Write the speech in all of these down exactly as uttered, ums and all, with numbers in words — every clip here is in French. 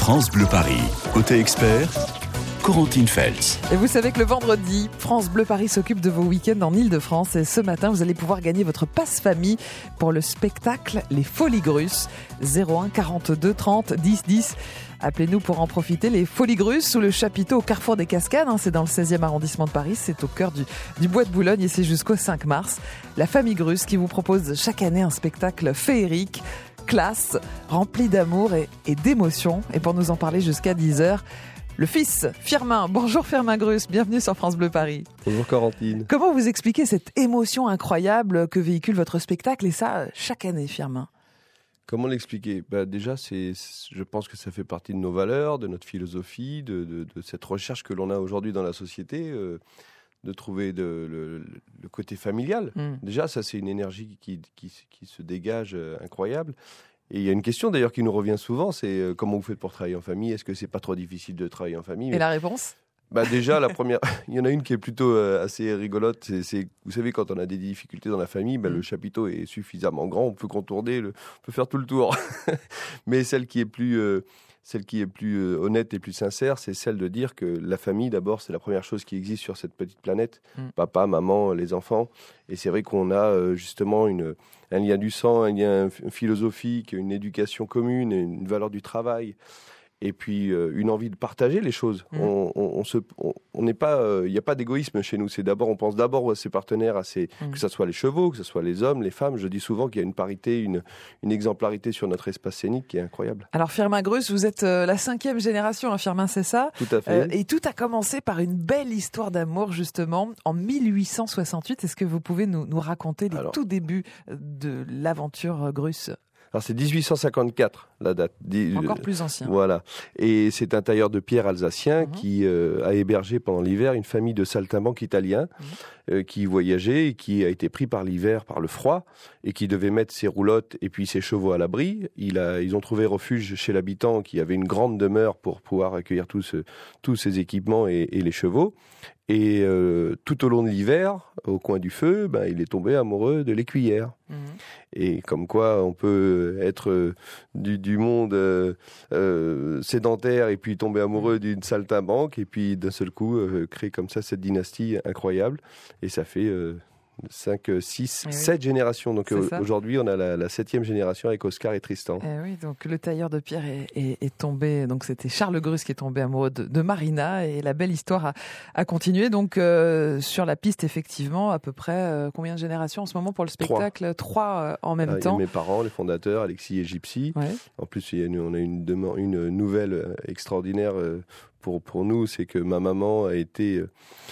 France Bleu Paris. Côté expert, Corentine Feltz. Et vous savez que le vendredi, France Bleu Paris s'occupe de vos week-ends en Ile-de-France. Et ce matin, vous allez pouvoir gagner votre passe-famille pour le spectacle Les Folies Grusses. zéro un quarante-deux trente dix dix. Appelez-nous pour en profiter. Les Folies Grusses sous le chapiteau au Carrefour des Cascades. Hein, c'est dans le seizième arrondissement de Paris. C'est au cœur du, du Bois de Boulogne et c'est jusqu'au cinq mars. La famille Grusse qui vous propose chaque année un spectacle féerique, classe, rempli d'amour et, et d'émotion. Et pour nous en parler jusqu'à dix heures, le fils, Firmin. Bonjour Firmin Grusse, bienvenue sur France Bleu Paris. Bonjour Corentine. Comment vous expliquez cette émotion incroyable que véhicule votre spectacle et ça chaque année, Firmin? Comment l'expliquer ? bah Déjà, c'est, je pense que ça fait partie de nos valeurs, de notre philosophie, de, de, de cette recherche que l'on a aujourd'hui dans la société, euh, de trouver de, le, le côté familial. Mm. Déjà, ça c'est une énergie qui, qui, qui se dégage euh, incroyable. Et il y a une question d'ailleurs qui nous revient souvent, c'est euh, comment vous faites pour travailler en famille ? Est-ce que c'est pas trop difficile de travailler en famille ? Et Mais... la réponse ? Bah déjà, la première, il y en a une qui est plutôt euh, assez rigolote. C'est, c'est, vous savez, quand on a des difficultés dans la famille, bah, mmh. le chapiteau est suffisamment grand, on peut contourner, le, on peut faire tout le tour. Mais celle qui est plus, euh, celle qui est plus euh, honnête et plus sincère, c'est celle de dire que la famille, d'abord, c'est la première chose qui existe sur cette petite planète. Mmh. Papa, maman, les enfants. Et c'est vrai qu'on a euh, justement une, un lien du sang, un lien philosophique, une éducation commune, une valeur du travail. Et puis euh, une envie de partager les choses. Mmh. On, on, on se, on, on n'est pas, il euh, n'y a pas d'égoïsme chez nous. C'est d'abord, on pense d'abord à ses partenaires, à ses, mmh. que ce soit les chevaux, que ce soit les hommes, les femmes. Je dis souvent qu'il y a une parité, une, une exemplarité sur notre espace scénique qui est incroyable. Alors Firmin Grusse, vous êtes euh, la cinquième génération, hein, Firmin, c'est ça ? Tout à fait. Euh, et tout a commencé par une belle histoire d'amour justement en mille huit cent soixante-huit. Est-ce que vous pouvez nous, nous raconter les Alors, tout débuts de l'aventure Grusse ? Alors c'est dix-huit cent cinquante-quatre la date. Encore plus ancien. Voilà. Et c'est un tailleur de pierre alsacien mmh. qui euh, a hébergé pendant l'hiver une famille de saltimbanques italiens mmh. euh, qui voyageait et qui a été pris par l'hiver, par le froid, et qui devait mettre ses roulottes et puis ses chevaux à l'abri. Il a, ils ont trouvé refuge chez l'habitant qui avait une grande demeure pour pouvoir accueillir tous, ce, tous ces équipements et, et les chevaux. Et euh, tout au long de l'hiver, au coin du feu, ben, il est tombé amoureux de l'écuyère. Mmh. Et comme quoi on peut être euh, du, du monde euh, euh, sédentaire et puis tomber amoureux d'une saltimbanque et puis d'un seul coup euh, créer comme ça cette dynastie incroyable. Et ça fait... Euh, cinq, six, eh sept oui. générations. Donc euh, aujourd'hui, on a la, la septième génération avec Oscar et Tristan. Eh oui, donc le tailleur de pierre est, est, est tombé. Donc c'était Charles Grusse qui est tombé amoureux de, de Marina et la belle histoire a, a continué. Donc euh, sur la piste, effectivement, à peu près euh, combien de générations en ce moment pour le spectacle ? Trois, Trois euh, en même ah, temps. Mes parents, les fondateurs, Alexis et Gypsy. Ouais. En plus, il y a une, on a une, une nouvelle extraordinaire. Euh, Pour, pour nous, c'est que ma maman a été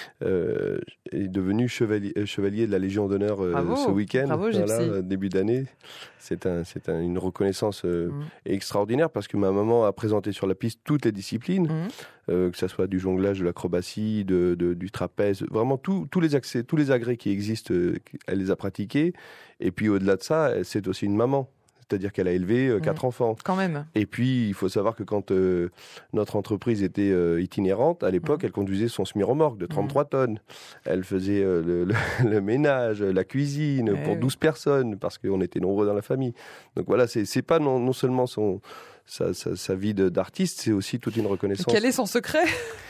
euh, est devenue chevalier, chevalier de la Légion d'honneur euh, bravo, ce week-end, bravo, voilà, début d'année. C'est, un, c'est un, une reconnaissance euh, mmh. extraordinaire parce que ma maman a présenté sur la piste toutes les disciplines, mmh. euh, que ce soit du jonglage, de l'acrobatie, de, de, du trapèze, vraiment tout, tous les accès, tous les agrès qui existent, euh, elle les a pratiqués. Et puis au-delà de ça, c'est aussi une maman. C'est-à-dire qu'elle a élevé euh, quatre mmh. enfants. Quand même. Et puis, il faut savoir que quand euh, notre entreprise était euh, itinérante, à l'époque, mmh. elle conduisait son semi-remorque de trente-trois mmh. tonnes. Elle faisait euh, le, le, le ménage, la cuisine ouais, pour oui. douze personnes, parce qu'on était nombreux dans la famille. Donc voilà, c'est, c'est pas non, non seulement son, sa, sa, sa vie de, d'artiste, c'est aussi toute une reconnaissance. Et quel est son secret ?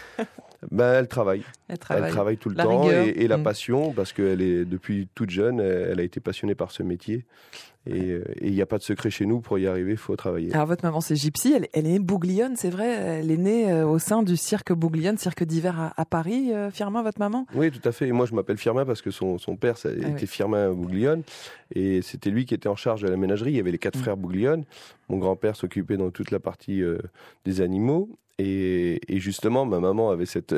Ben, elle travaille. Elle travaille. Elle travaille tout le la temps et, et la mmh. passion, parce qu'elle est depuis toute jeune, elle a été passionnée par ce métier. Et il n'y a pas de secret chez nous, pour y arriver, il faut travailler. Alors votre maman c'est Gypsy, elle, elle est née Bouglione, c'est vrai, elle est née euh, au sein du cirque Bouglione, cirque d'hiver à, à Paris, euh, Firmin, votre maman ? Oui, tout à fait. Et moi je m'appelle Firmin parce que son, son père ça, ah, était oui. Firmin Bouglione, et c'était lui qui était en charge de la ménagerie. Il y avait les quatre mmh. frères Bouglione. Mon grand-père s'occupait dans toute la partie euh, des animaux. Et, et justement, ma maman avait cette,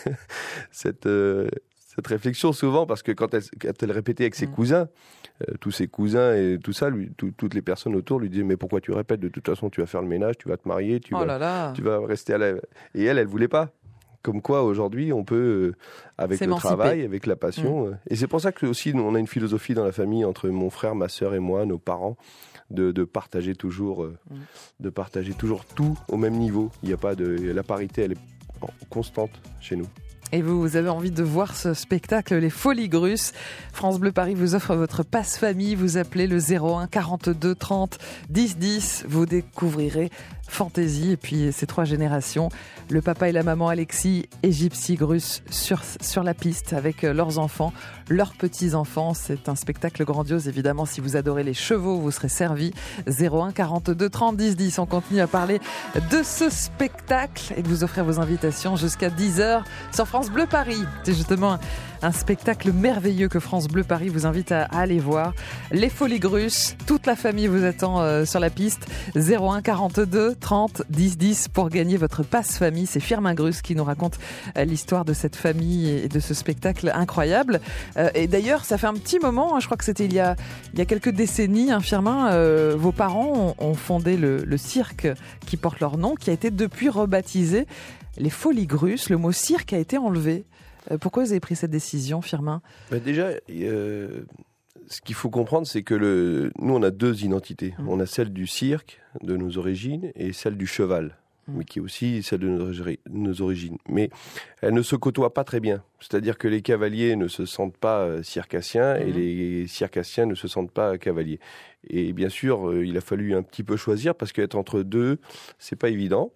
cette, euh, cette réflexion souvent, parce que quand elle, quand elle répétait avec ses mmh. cousins, euh, tous ses cousins et tout ça, lui, tout, toutes les personnes autour lui disaient « Mais pourquoi tu répètes ? De toute façon, tu vas faire le ménage, tu vas te marier, tu, oh vas, là là. tu vas rester à la... » Et elle, elle voulait pas. Comme quoi, aujourd'hui, on peut, euh, avec S'émanciper. le travail, avec la passion... Mmh. Euh, et c'est pour ça que aussi, on a une philosophie dans la famille, entre mon frère, ma sœur et moi, nos parents, de, de partager toujours, euh, mmh. de partager toujours tout au même niveau. Il y a pas de... La parité, elle est constante chez nous. Et vous, vous avez envie de voir ce spectacle, Les Folies Grusses. France Bleu Paris vous offre votre passe-famille. Vous appelez le zéro un quarante-deux trente dix dix. Vous découvrirez fantaisie. Et puis ces trois générations, le papa et la maman Alexis et Gypsy Grus sur, sur la piste avec leurs enfants, leurs petits-enfants. C'est un spectacle grandiose. Évidemment, si vous adorez les chevaux, vous serez servi. zéro un quarante-deux trente dix dix. On continue à parler de ce spectacle et de vous offrir vos invitations jusqu'à dix heures sur France Bleu Paris. C'est justement un spectacle merveilleux que France Bleu Paris vous invite à, à aller voir. Les Folies Grus, toute la famille vous attend euh, sur la piste. zéro un quarante-deux trente dix dix pour gagner votre passe-famille. C'est Firmin Grus qui nous raconte euh, l'histoire de cette famille et de ce spectacle incroyable. Euh, et d'ailleurs, ça fait un petit moment, hein, je crois que c'était il y a, il y a quelques décennies, hein, Firmin, euh, vos parents ont, ont fondé le, le cirque qui porte leur nom, qui a été depuis rebaptisé les Folies Grus. Le mot cirque a été enlevé. Euh, pourquoi vous avez pris cette décision, Firmin ? Ben déjà, euh, ce qu'il faut comprendre, c'est que le, nous, on a deux identités. Mmh. On a celle du cirque, de nos origines, et celle du cheval, mmh. mais qui est aussi celle de nos, nos origines. Mais elles ne se côtoient pas très bien. C'est-à-dire que les cavaliers ne se sentent pas circassiens, mmh. et les circassiens ne se sentent pas cavaliers. Et bien sûr, euh, il a fallu un petit peu choisir, parce qu'être entre deux, c'est pas évident.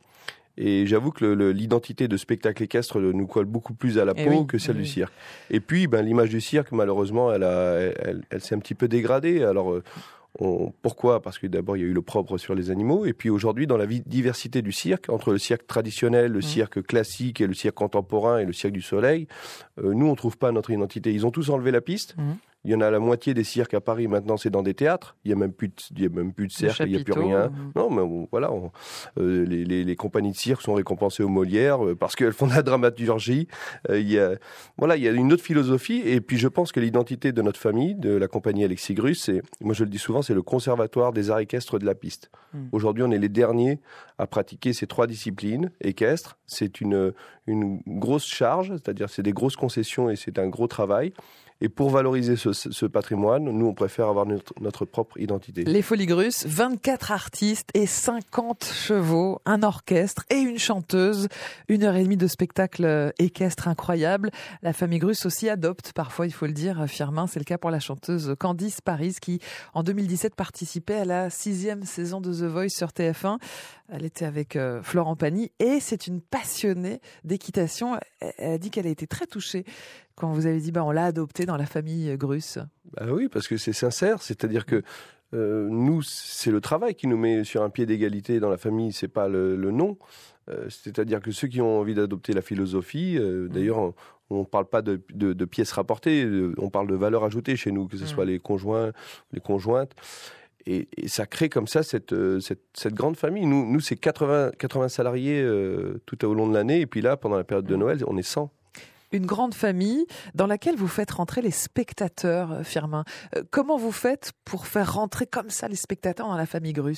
Et j'avoue que le, le, l'identité de spectacle équestre nous colle beaucoup plus à la peau oui, que celle oui. du cirque. Et puis, ben, l'image du cirque, malheureusement, elle, a, elle, elle, elle s'est un petit peu dégradée. Alors, on, pourquoi ? Parce que d'abord, il y a eu l'opprobre sur les animaux. Et puis aujourd'hui, dans la diversité du cirque, entre le cirque traditionnel, le mmh. cirque classique et le cirque contemporain et le cirque du soleil, euh, nous, on ne trouve pas notre identité. Ils ont tous enlevé la piste. Mmh. Il y en a la moitié des cirques à Paris, maintenant, c'est dans des théâtres. Il n'y a même plus de, il y a même plus de cercle, il n'y a plus rien. Mmh. Non, mais on, voilà, on, euh, les, les, les compagnies de cirque sont récompensées aux Molières euh, parce qu'elles font de la dramaturgie. Euh, il y a, voilà, il y a une autre philosophie. Et puis, je pense que l'identité de notre famille, de la compagnie Alexis Grus, c'est, moi je le dis souvent, c'est le conservatoire des arts équestres de la piste. Mmh. Aujourd'hui, on est les derniers à pratiquer ces trois disciplines équestres. C'est une, une grosse charge, c'est-à-dire c'est des grosses concessions et c'est un gros travail. Et pour valoriser ce, ce patrimoine, nous, on préfère avoir notre, notre propre identité. Les Folies Grus, vingt-quatre artistes et cinquante chevaux, un orchestre et une chanteuse. Une heure et demie de spectacle équestre incroyable. La famille Grus aussi adopte, parfois, il faut le dire, Firmin. C'est le cas pour la chanteuse Candice Paris, qui, en deux mille dix-sept, participait à la sixième saison de The Voice sur T F un. Elle était avec euh, Florent Pagny et c'est une passionnée d'équitation. Elle, elle a dit qu'elle a été très touchée quand vous avez dit bah, on l'a adoptée dans la famille Grus. Bah oui, parce que c'est sincère, c'est-à-dire que euh, nous, c'est le travail qui nous met sur un pied d'égalité dans la famille, c'est pas le, le nom. Euh, c'est-à-dire que ceux qui ont envie d'adopter la philosophie, euh, d'ailleurs, on ne parle pas de, de, de pièces rapportées, de, on parle de valeur ajoutée chez nous, que ce soit les conjoints, les conjointes. Et, et ça crée comme ça cette, cette, cette grande famille. Nous, nous c'est quatre-vingts, quatre-vingts salariés euh, tout au long de l'année. Et puis là, pendant la période de Noël, on est cent. Une grande famille dans laquelle vous faites rentrer les spectateurs, Firmin. Euh, comment vous faites pour faire rentrer comme ça les spectateurs dans la famille Grus ?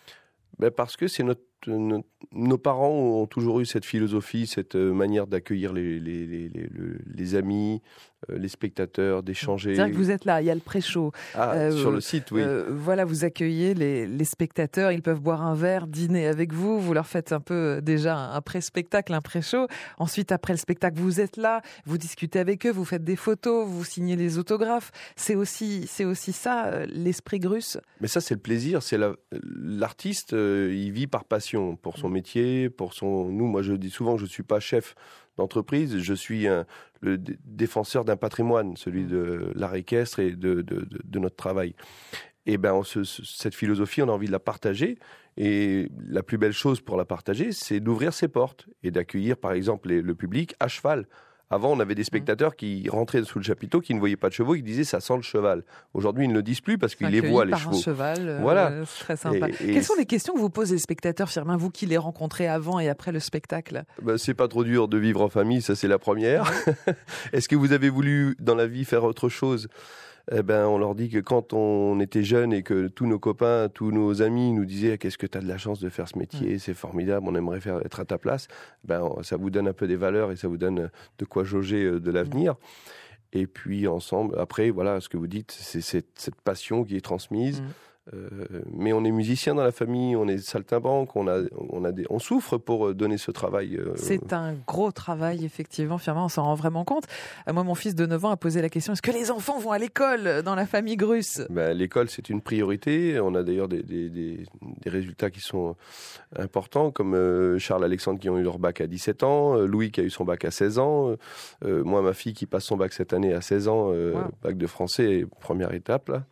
Ben parce que c'est notre, notre, nos parents ont toujours eu cette philosophie, cette manière d'accueillir les, les, les, les, les amis, les spectateurs, d'échanger. C'est-à-dire que vous êtes là, il y a le pré-show. Ah, euh, sur le site, oui. Euh, voilà, vous accueillez les, les spectateurs, ils peuvent boire un verre, dîner avec vous, vous leur faites un peu déjà un pré-spectacle, un pré-show. Ensuite, après le spectacle, vous êtes là, vous discutez avec eux, vous faites des photos, vous signez les autographes. C'est aussi, c'est aussi ça, l'esprit Grus. Mais ça, c'est le plaisir. C'est la, l'artiste, euh, il vit par passion, pour son métier, pour son... Nous, moi, je dis souvent que je ne suis pas chef d'entreprise, je suis un, le d- défenseur d'un patrimoine, celui de l'art équestre et de, de, de, de notre travail. Et ben, on se, cette philosophie, on a envie de la partager. Et la plus belle chose pour la partager, c'est d'ouvrir ses portes et d'accueillir, par exemple, les, le public à cheval. Avant, on avait des spectateurs qui rentraient sous le chapiteau, qui ne voyaient pas de chevaux, qui disaient ça sent le cheval. Aujourd'hui, ils ne le disent plus parce qu'ils les voient, les par chevaux. Un cheval, euh, voilà. C'est très sympa. Et, et Quelles sont les questions que vous posez les spectateurs, Firmin, vous qui les rencontrez avant et après le spectacle ? Ben, c'est pas trop dur de vivre en famille, ça c'est la première. Est-ce que vous avez voulu dans la vie faire autre chose ? Eh ben, on leur dit que quand on était jeunes et que tous nos copains, tous nos amis nous disaient « Qu'est-ce que tu as de la chance de faire ce métier, c'est formidable, on aimerait faire, être à ta place », ben, ça vous donne un peu des valeurs et ça vous donne de quoi jauger de l'avenir. Et puis ensemble, après, voilà, ce que vous dites, c'est cette, cette passion qui est transmise. Mmh. Euh, mais on est musicien dans la famille, on est saltimbanque, on, a, on, a des, on souffre pour donner ce travail. Euh... C'est un gros travail, effectivement, Firmin, on s'en rend vraiment compte. Moi, mon fils de neuf ans a posé la question, est-ce que les enfants vont à l'école dans la famille Grus ? Ben, l'école, c'est une priorité. On a d'ailleurs des, des, des, des résultats qui sont importants, comme euh, Charles Alexandre qui ont eu leur bac à dix-sept ans, euh, Louis qui a eu son bac à seize ans, euh, moi, ma fille qui passe son bac cette année à seize ans, euh, wow. bac de français, première étape, là.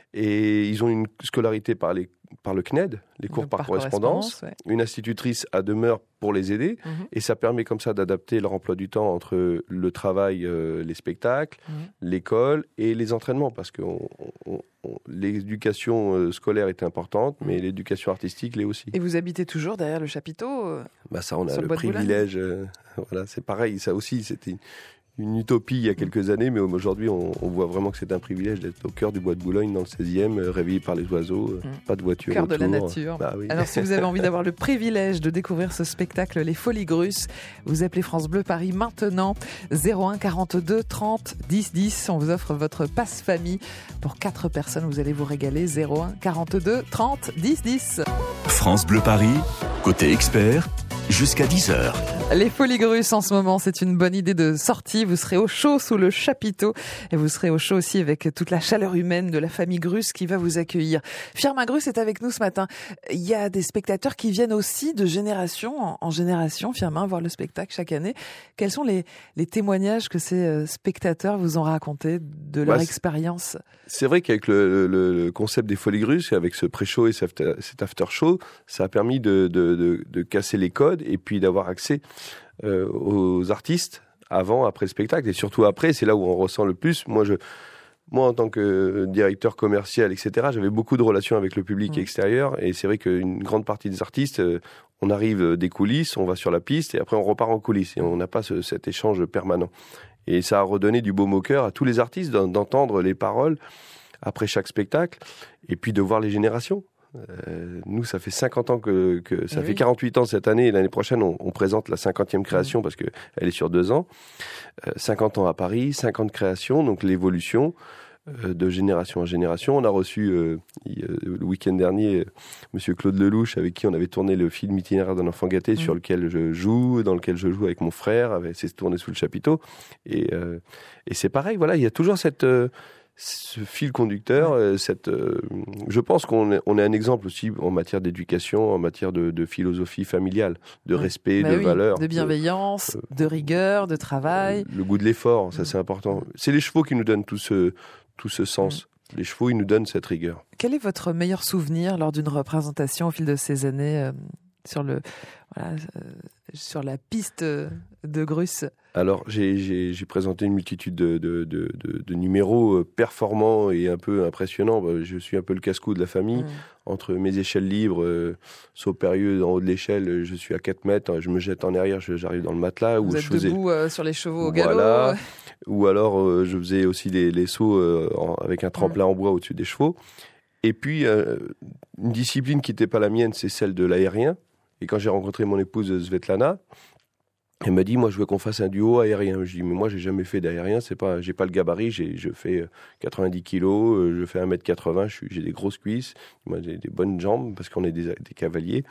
Et ils ont une scolarité par, les, par le C N E D, les cours par, par correspondance, correspondance ouais. Une institutrice à demeure pour les aider, mmh. Et ça permet comme ça d'adapter leur emploi du temps entre le travail, euh, les spectacles, mmh. l'école et les entraînements, parce que on, on, on, l'éducation euh, scolaire est importante, mmh. mais l'éducation artistique l'est aussi. Et vous habitez toujours derrière le chapiteau euh, bah ça, on a le privilège, euh, voilà, c'est pareil, ça aussi, c'était... une utopie il y a quelques années, mais aujourd'hui, on, on voit vraiment que c'est un privilège d'être au cœur du bois de Boulogne, dans le seizième, euh, réveillé par les oiseaux, euh, mmh. pas de voiture cœur autour. De la nature. Bah, oui. Alors, si vous avez envie d'avoir le privilège de découvrir ce spectacle, Les Folies Grus, vous appelez France Bleu Paris maintenant, zéro un quarante-deux trente dix dix. On vous offre votre passe famille pour quatre personnes. Vous allez vous régaler, zéro un quarante-deux trente dix dix. France Bleu Paris, côté expert, jusqu'à dix heures. Les Folies Grus en ce moment, c'est une bonne idée de sortie. Vous serez au chaud sous le chapiteau et vous serez au chaud aussi avec toute la chaleur humaine de la famille Grus qui va vous accueillir. Firmin Grus est avec nous ce matin. Il y a des spectateurs qui viennent aussi de génération en génération, Firmin, voir le spectacle chaque année. Quels sont les, les témoignages que ces spectateurs vous ont racontés de leur bah, expérience ? C'est vrai qu'avec le, le, le concept des Folies Grus, avec ce pré-show et cet after-show, ça a permis de, de, de, de casser les codes et puis d'avoir accès euh, aux artistes avant, après le spectacle, et surtout après, c'est là où on ressent le plus. Moi, je, moi en tant que directeur commercial, et cetera, j'avais beaucoup de relations avec le public mmh. extérieur, et c'est vrai qu'une grande partie des artistes, euh, on arrive des coulisses, on va sur la piste, et après on repart en coulisses, et on n'a pas ce, cet échange permanent. Et ça a redonné du baume au cœur à tous les artistes d'entendre les paroles après chaque spectacle, et puis de voir les générations. Euh, nous, ça fait cinquante ans que, que ça et fait oui. quarante-huit ans cette année, et l'année prochaine, on, on présente la cinquantième création mmh. parce qu'elle est sur deux ans. Euh, cinquante ans à Paris, cinquante créations, donc l'évolution euh, de génération en génération. On a reçu euh, le week-end dernier euh, Monsieur Claude Lelouch, avec qui on avait tourné le film Itinéraire d'un enfant gâté, mmh. sur lequel je joue, dans lequel je joue avec mon frère, avec, c'est tourné sous le chapiteau. Et, euh, et c'est pareil, voilà, il y a toujours cette... Euh, ce fil conducteur, ouais. cette, euh, je pense qu'on est, on est un exemple aussi en matière d'éducation, en matière de, de philosophie familiale, de ouais. respect, bah de oui, valeurs. De bienveillance, de, de rigueur, de travail. Le goût de l'effort, ça c'est important. C'est les chevaux qui nous donnent tout ce, tout ce sens. Mmh. Les chevaux, ils nous donnent cette rigueur. Quel est votre meilleur souvenir lors d'une représentation au fil de ces années euh, sur, le, voilà, euh, sur la piste de Grus ? Alors, j'ai, j'ai, j'ai présenté une multitude de, de, de, de, de numéros performants et un peu impressionnants. Je suis un peu le casse-cou de la famille. Mmh. Entre mes échelles libres, euh, saut périlleux en haut de l'échelle, je suis à quatre mètres, je me jette en arrière, je, j'arrive dans le matelas. Vous où êtes je faisais... debout euh, sur les chevaux au galop. Voilà. Ou alors, euh, je faisais aussi les, les sauts euh, en, avec un tremplin mmh. en bois au-dessus des chevaux. Et puis, euh, une discipline qui n'était pas la mienne, c'est celle de l'aérien. Et quand j'ai rencontré mon épouse Svetlana, elle m'a dit, moi, je veux qu'on fasse un duo aérien. Je dis, mais moi, j'ai jamais fait d'aérien. C'est pas, j'ai pas le gabarit. J'ai, je fais quatre-vingt-dix kilos. Je fais un mètre quatre-vingts. Je suis, j'ai des grosses cuisses. Moi, j'ai des bonnes jambes parce qu'on est des, des cavaliers.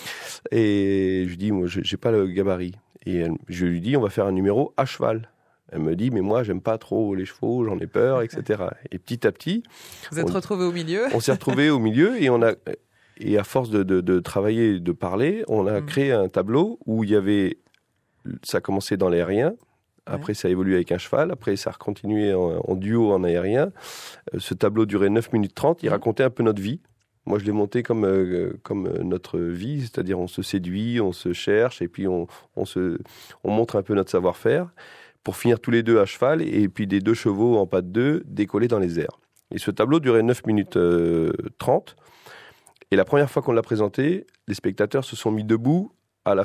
Et je lui dis, moi, j'ai pas le gabarit. Et elle, je lui dis, on va faire un numéro à cheval. Elle me dit, mais moi, j'aime pas trop les chevaux. J'en ai peur, et cetera. Et petit à petit. Vous êtes retrouvés au milieu. On s'est retrouvés au milieu et on a, et à force de, de, de travailler, de parler, on a mmh. créé un tableau où il y avait, ça a commencé dans l'aérien, après ouais. ça a évolué avec un cheval, après ça a continué en, en duo en aérien. Euh, ce tableau durait neuf minutes trente, il ouais. racontait un peu notre vie. Moi je l'ai monté comme, euh, comme notre vie, c'est-à-dire on se séduit, on se cherche et puis on, on, se, on montre un peu notre savoir-faire pour finir tous les deux à cheval et puis des deux chevaux en pas de deux décoller dans les airs. Et ce tableau durait neuf minutes trente et la première fois qu'on l'a présenté, les spectateurs se sont mis debout à la fin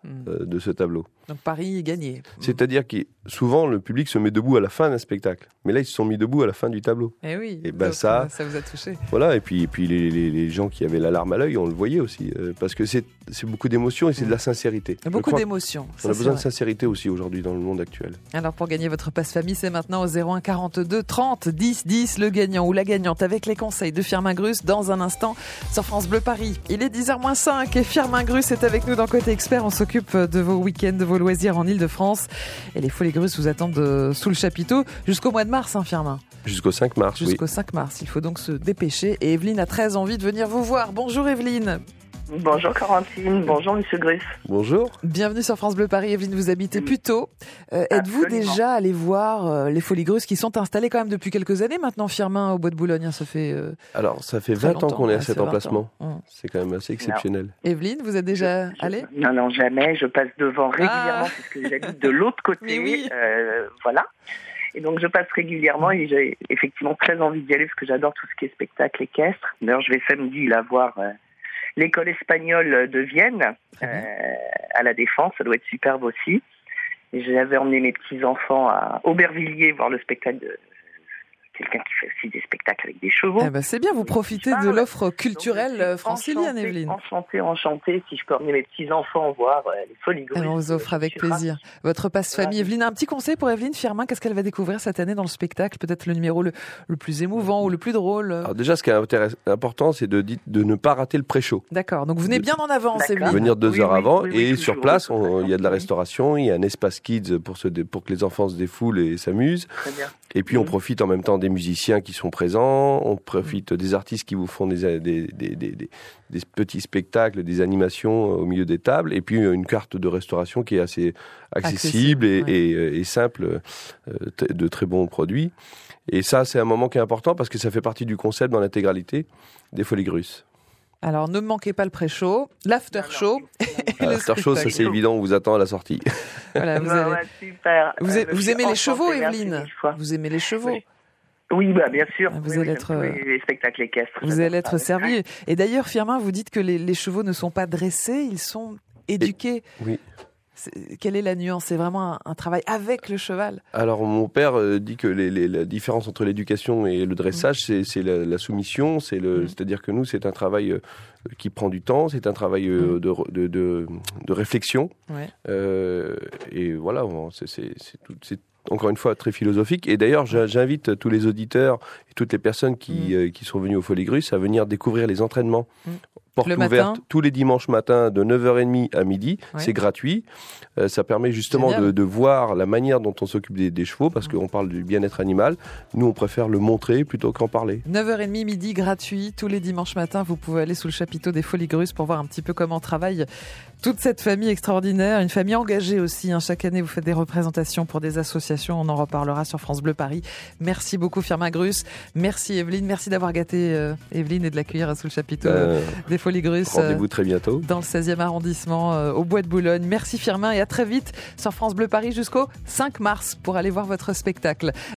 euh, de ce tableau. Donc Paris est gagné. C'est-à-dire que souvent le public se met debout à la fin d'un spectacle, mais là ils se sont mis debout à la fin du tableau. Et oui. Et ben donc, ça, ça vous a touché. Voilà. Et puis, et puis les, les, les gens qui avaient la larme à l'œil, on le voyait aussi, euh, parce que c'est, c'est beaucoup d'émotions et c'est de la sincérité. Beaucoup d'émotions. On a besoin de sincérité aussi aujourd'hui dans le monde actuel. Alors pour gagner votre passe famille, c'est maintenant au zéro un quarante-deux trente dix dix le gagnant ou la gagnante avec les conseils de Firmin Grus dans un instant sur France Bleu Paris. Il est dix heures moins cinq et Firmin Grus est avec nous dans Côté Expert. On s'occupe de vos week-ends, de vos loisirs en Ile-de-France. Et les Folies Grus vous attendent de, sous le chapiteau jusqu'au mois de mars, hein, Firmin. Jusqu'au cinq mars, Jusqu'au oui. cinq mars, il faut donc se dépêcher. Et Evelyne a très envie de venir vous voir. Bonjour Evelyne. Bonjour Corentine, bonjour Monsieur Grus. Bonjour. Bienvenue sur France Bleu Paris. Evelyne, vous habitez Puteaux. Euh, êtes-vous Absolument. déjà allé voir euh, les Folies Grus qui sont installées quand même depuis quelques années maintenant, Firmin, au Bois de Boulogne? Ça fait euh, Alors, ça fait très vingt ans longtemps, qu'on est à ouais, cet c'est vingt emplacement. ans. Hum. C'est quand même assez exceptionnel. Evelyne, vous êtes déjà Je- allée? Non, non, jamais. Je passe devant régulièrement Ah. puisque j'habite de l'autre côté. Mais oui. euh, voilà. Et donc, je passe régulièrement et j'ai effectivement très envie d'y aller parce que j'adore tout ce qui est spectacle équestre. D'ailleurs, je vais samedi là voir euh, l'école espagnole de Vienne Très bien. euh, à la Défense. Ça doit être superbe aussi. Et j'avais emmené mes petits-enfants à Aubervilliers voir le spectacle de quelqu'un qui fait aussi des spectacles avec des chevaux. Eh ben, c'est bien, vous profitez Je de parle. l'offre Donc, culturelle je suis euh, francilienne, enchantée, Evelyne. Enchantée, enchantée, si je peux emmener mes petits-enfants voir euh, les Folies Grus. Elle vous offre avec Je suis ravie. plaisir votre passe-famille. Ravie. Evelyne, un petit conseil pour Evelyne Firmin, qu'est-ce qu'elle va découvrir cette année dans le spectacle? Peut-être le numéro le, le plus émouvant ou le plus drôle? Alors déjà, ce qui est intéress- important, c'est de, di- de ne pas rater le pré-show. D'accord, donc vous venez bien en avance, D'accord. Evelyne. Venir deux Oui, heures oui, avant oui, oui, et toujours, sur place, de toute on- il y a de la façon, oui. restauration, il y a un espace kids pour, se dé- pour que les enfants se défoulent et s'amusent. Très bien. Et puis on Mhm. profite en même temps des musiciens qui sont présents, on profite des artistes qui vous font des, des, des, des, des- des petits spectacles, des animations au milieu des tables, et puis une carte de restauration qui est assez accessible, Accessible, et, ouais. et, et simple, euh, t- de très bons produits. Et ça, c'est un moment qui est important parce que ça fait partie du concept dans l'intégralité des Folies Grus. Alors ne manquez pas le pré-show, l'after-show. et le After show, ça spectacle. c'est évident, on vous attend à la sortie. Voilà, vous, Ouais, allez- ouais, super. vous, Euh, a- je vous suis aimez les enchantée, chevaux, merci Evelyne? mille fois. Vous aimez les chevaux? Oui. Oui, bah, bien sûr. Vous Oui, allez oui, être, j'aime euh, tous les, les spectacles équestres. Vous j'adore allez être ça. servi. Et d'ailleurs, Firmin, vous dites que les, les chevaux ne sont pas dressés, ils sont éduqués. Oui. C'est- Quelle est la nuance? C'est vraiment un, un travail avec le cheval. Alors mon père euh, dit que les, les- la différence entre l'éducation et le dressage, c'est, c'est la, la soumission, c'est le, Mm. c'est-à-dire que nous c'est un travail euh, qui prend du temps, c'est un travail euh, Mm. de, re- de, de, de réflexion, Ouais. euh, et voilà, bon, c'est, c'est, c'est, tout- c'est encore une fois très philosophique. Et d'ailleurs, j'a- j'invite tous les auditeurs et toutes les personnes qui, Mm. euh, qui sont venues au Folies Grus à venir découvrir les entraînements. Mm. Porte Le ouverte matin. tous les dimanches matins de neuf heures trente à midi. Ouais. C'est gratuit. Euh, ça permet justement Génial. de, de voir la manière dont on s'occupe des, des chevaux, parce Mm. qu'on parle du bien-être animal. Nous, on préfère le montrer plutôt qu'en parler. neuf heures trente midi, gratuit, tous les dimanches matins. Vous pouvez aller sous le chapiteau des Folies Grus pour voir un petit peu comment travaille toute cette famille extraordinaire. Une famille engagée aussi, hein. Chaque année, vous faites des représentations pour des associations. On en reparlera sur France Bleu Paris. Merci beaucoup, Firmin Grus. Merci, Evelyne. Merci d'avoir gâté euh, Evelyne et de l'accueillir sous le chapiteau Euh, des Folies Grus. Rendez-vous très bientôt. Dans le seizième arrondissement, euh, au Bois de Boulogne. Merci Firmin et à très vite sur France Bleu Paris jusqu'au cinq mars pour aller voir votre spectacle.